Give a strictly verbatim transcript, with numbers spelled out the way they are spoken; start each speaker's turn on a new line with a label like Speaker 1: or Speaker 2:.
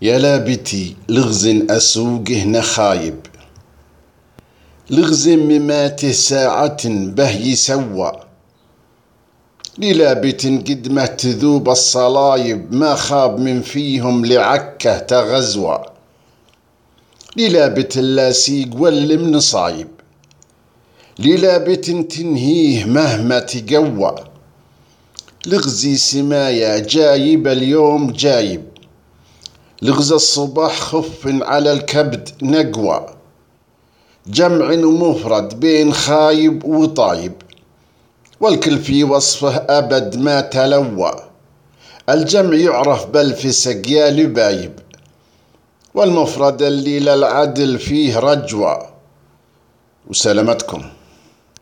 Speaker 1: يا لابتي لغز أسوق هنا خايب، لغز مماته ساعة به يسوى، للابت قد ما تذوب الصلايب ما خاب من فيهم لعكه تغزوى، للابت اللاسيق واللي من صايب، للابت تنهيه مهما تقوى، لغزي سمايا جايب اليوم جايب، لغز الصباح خف على الكبد نقوى، جمع ومفرد بين خايب وطايب، والكل في وصفه أبد ما تلوى، الجمع يعرف بالفسق يا لبايب، والمفرد اللي للعدل فيه رجوى. وسلامتكم.